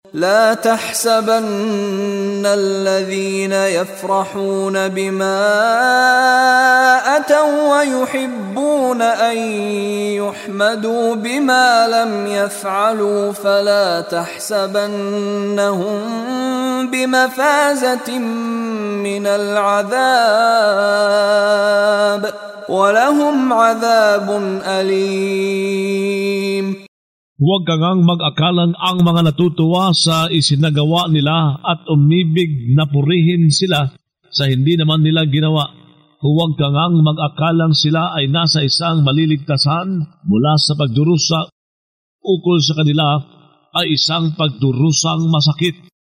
لا تحسبن الذين يفرحون بما أتوا ويحبون أن يحمدوا بما لم يفعلوا فلا تحسبنهم بمفازة من العذاب ولهم عذاب أليم. Huwag kang mag-akalang ang mga natutuwa sa isinagawa nila at umibig na purihin sila sa hindi naman nila ginawa. Huwag kang mag-akalang sila ay nasa isang maliligtasan mula sa pagdurusa. Ukol sa kanila ay isang pagdurusang masakit.